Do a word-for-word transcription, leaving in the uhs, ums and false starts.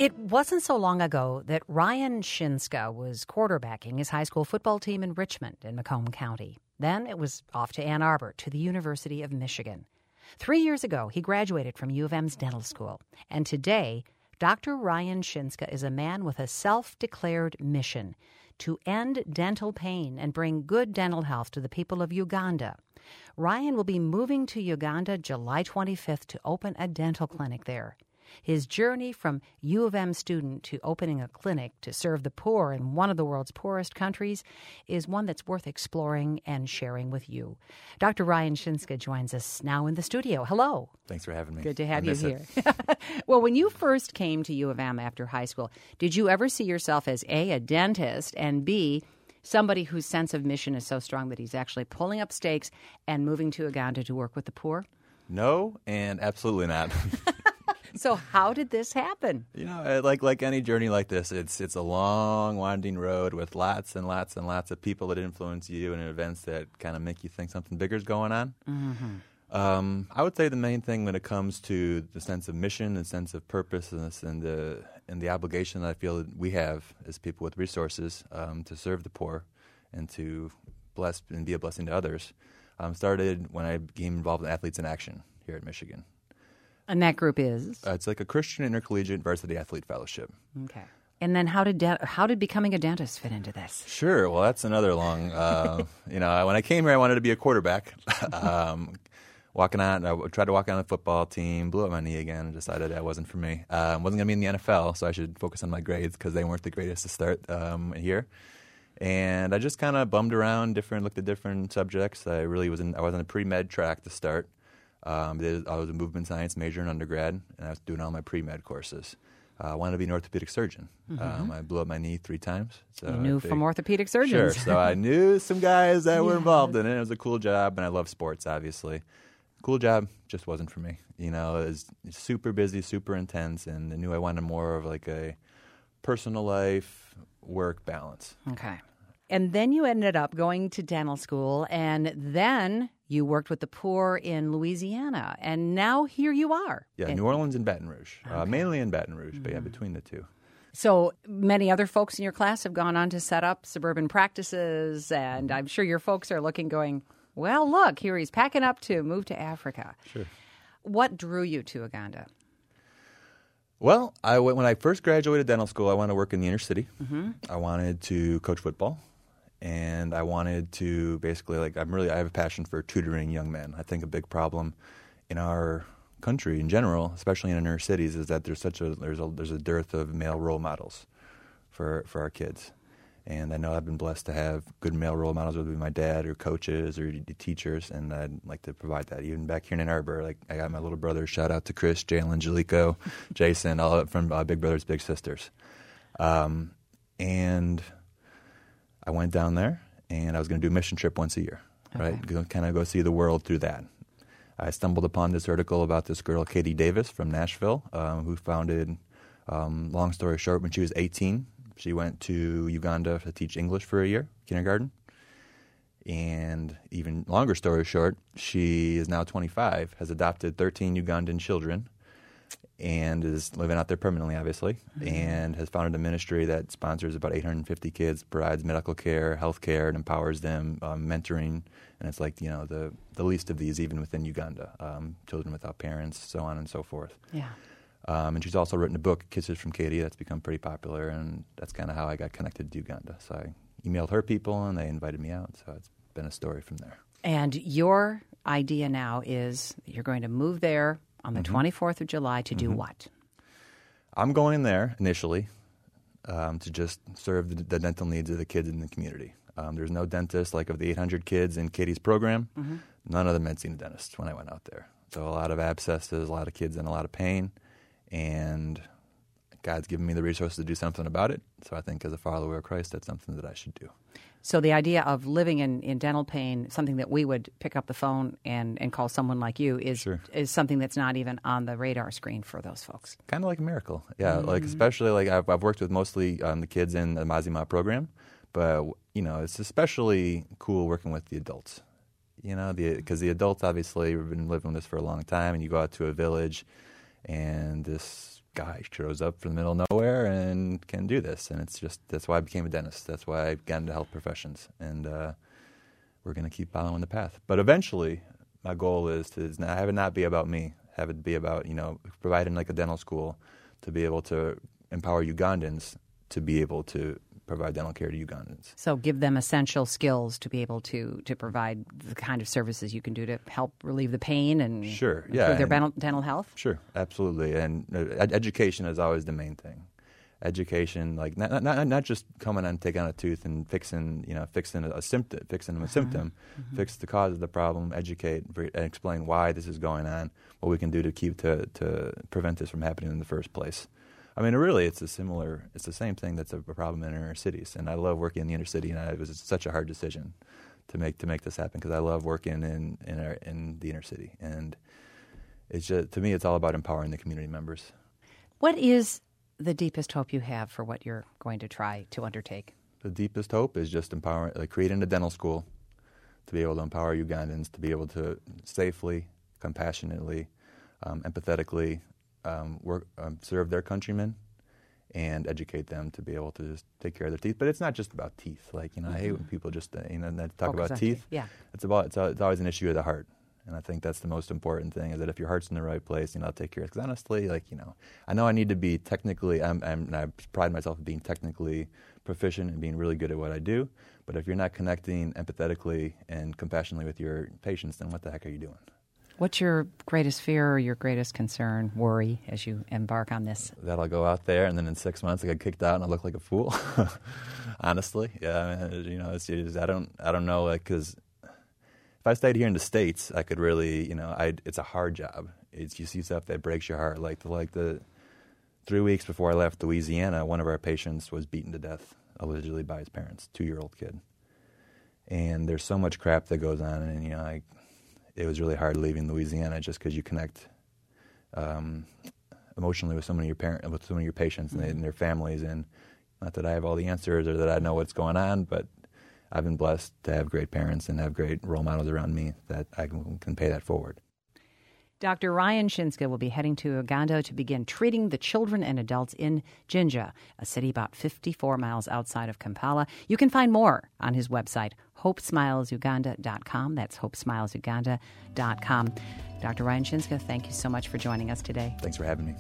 It wasn't so long ago that Ryan Shinska was quarterbacking his high school football team in Richmond in Macomb County. Then it was off to Ann Arbor to the University of Michigan. Three years ago, he graduated from U of M's dental school. And today, Doctor Ryan Shinska is a man with a self-declared mission to end dental pain and bring good dental health to the people of Uganda. Ryan will be moving to Uganda July twenty-fifth to open a dental clinic there. His journey from U of M student to opening a clinic to serve the poor in one of the world's poorest countries is one that's worth exploring and sharing with you. Doctor Ryan Shinska joins us now in the studio. Hello. Thanks for having me. Good to have I you miss here. it. Well, when you first came to U of M after high school, did you ever see yourself as A, a dentist, and B, somebody whose sense of mission is so strong that he's actually pulling up stakes and moving to Uganda to work with the poor? No, and absolutely not. So how did this happen? You know, like like any journey like this, it's it's a long, winding road with lots and lots and lots of people that influence you and events that kind of make you think something bigger is going on. Mm-hmm. Um, I would say the main thing when it comes to the sense of mission and sense of purpose and, this, and the and the obligation that I feel that we have as people with resources um, to serve the poor and to bless and be a blessing to others um, started when I became involved in Athletes in Action here at Michigan. And that group is? Uh, it's like a Christian Intercollegiate Varsity Athlete Fellowship. Okay. And then how did de- how did becoming a dentist fit into this? Sure. Well, that's another long, uh, you know, when I came here, I wanted to be a quarterback. um, walking on, I tried to walk on the football team, blew up my knee again, and decided that wasn't for me. I um, wasn't going to be in the N F L, so I should focus on my grades because they weren't the greatest to start um, here. And I just kind of bummed around, different, looked at different subjects. I really was in, I was on a pre-med track to start. Um, I was a movement science major in undergrad, and I was doing all my pre-med courses. Uh, I wanted to be an orthopedic surgeon. Mm-hmm. Um, I blew up my knee three times. So you knew think, from orthopedic surgeons. Sure. So I knew some guys that yeah. were involved in it. It was a cool job, and I love sports, obviously. Cool job, just wasn't for me. You know, it was super busy, super intense, and I knew I wanted more of like a personal life, work balance. Okay. And then you ended up going to dental school, and then you worked with the poor in Louisiana, and now here you are. Yeah, in, New Orleans and Baton Rouge, okay. uh, mainly in Baton Rouge, mm-hmm. but yeah, Mm-hmm. between the two. So many other folks in your class have gone on to set up suburban practices, and I'm sure your folks are looking, going, well, look, here he's packing up to move to Africa. Sure. What drew you to Uganda? Well, I went, when I first graduated dental school, I wanted to work in the inner city. Mm-hmm. I wanted to coach football. And I wanted to basically, like, I'm really, I have a passion for tutoring young men. I think a big problem in our country in general, especially in inner cities, is that there's such a there's a there's a dearth of male role models for for our kids. And I know I've been blessed to have good male role models, whether it be my dad or coaches or teachers, and I'd like to provide that. Even back here in Ann Arbor, like I got my little brothers. Shout out to Chris, Jalen, Jalico, Jason, all from uh, Big Brothers Big Sisters, um, and. I went down there, and I was going to do a mission trip once a year, right? Okay. Kind of go see the world through that. I stumbled upon this article about this girl, Katie Davis from Nashville, um, who founded, um, long story short, when she was eighteen, she went to Uganda to teach English for a year, kindergarten. And even longer story short, she is now twenty-five, has adopted thirteen Ugandan children, and is living out there permanently, obviously, mm-hmm. and has founded a ministry that sponsors about eight hundred fifty kids, provides medical care, health care, and empowers them, um, mentoring. And it's like, you know, the, the least of these even within Uganda, um, children without parents, so on and so forth. Yeah. Um, and she's also written a book, Kisses from Katie, that's become pretty popular, and that's kind of how I got connected to Uganda. So I emailed her people, and they invited me out, so it's been a story from there. And your idea now is you're going to move there on the mm-hmm. twenty-fourth of July to do mm-hmm. what? I'm going there initially um, to just serve the, the dental needs of the kids in the community. Um, there's no dentist, like of the eight hundred kids in Katie's program, mm-hmm. none of them had seen a dentist when I went out there. So a lot of abscesses, a lot of kids in a lot of pain, and God's given me the resources to do something about it. So I think as a follower of Christ, that's something that I should do. So the idea of living in, in dental pain, something that we would pick up the phone and, and call someone like you, is sure. is something that's not even on the radar screen for those folks. Kind of like a miracle. Yeah, mm-hmm. like especially like I've, I've worked with mostly um, the kids in the Mazima program, but, you know, it's especially cool working with the adults. You know, because the, the adults obviously have been living with this for a long time, and you go out to a village, and this guy shows up from the middle of nowhere and can do this. And it's just, that's why I became a dentist. That's why I got into health professions. And uh, we're going to keep following the path. But eventually, my goal is to is not, have it not be about me. Have it be about, you know, providing like a dental school to be able to empower Ugandans to be able to provide dental care to Ugandans. So give them essential skills to be able to, to provide the kind of services you can do to help relieve the pain and sure, improve yeah, their and, dental, dental health? Sure, absolutely. And uh, ed- education is always the main thing. Education, like not, not not just coming and taking out a tooth and fixing, you know, fixing a, a symptom, fixing a symptom, mm-hmm. fix the cause of the problem, educate and explain why this is going on, what we can do to keep to to prevent this from happening in the first place. I mean, really, it's a similar, it's the same thing that's a problem in inner cities. And I love working in the inner city, and I, it was such a hard decision to make to make this happen because I love working in in, our, in the inner city. And it's just, to me, it's all about empowering the community members. What is the deepest hope you have for what you're going to try to undertake? The deepest hope is just empowering, like creating a dental school to be able to empower Ugandans to be able to safely, compassionately, um, empathetically, Um, work, um, serve their countrymen and educate them to be able to just take care of their teeth. But it's not just about teeth. Like, you know, mm-hmm. I hate when people just, uh, you know, they talk Focus about teeth. teeth. Yeah. It's about, it's, it's always an issue of the heart. And I think that's the most important thing is that if your heart's in the right place, you know, I'll take care of it. Because honestly, like, you know, I know I need to be technically, I'm, I'm, and I pride myself in being technically proficient and being really good at what I do. But if you're not connecting empathetically and compassionately with your patients, then what the heck are you doing? What's your greatest fear or your greatest concern, worry, as you embark on this? That I'll go out there and then in six months I get kicked out and I look like a fool. Honestly, yeah. I mean, you know, it's, it's, I don't, I don't know, like, because if I stayed here in the States, I could really, you know, I. It's a hard job. It's you see stuff that breaks your heart. Like the, like the three weeks before I left Louisiana, one of our patients was beaten to death, allegedly by his parents, two-year-old kid. And there's so much crap that goes on, and you know, I. It was really hard leaving Louisiana just because you connect um, emotionally with so many of your parent, with so many of your patients and, they, and their families. And not that I have all the answers or that I know what's going on, but I've been blessed to have great parents and have great role models around me that I can, can pay that forward. Doctor Ryan Shinska will be heading to Uganda to begin treating the children and adults in Jinja, a city about fifty-four miles outside of Kampala. You can find more on his website, hope smiles uganda dot com. That's hope smiles uganda dot com. Doctor Ryan Shinska, thank you so much for joining us today. Thanks for having me.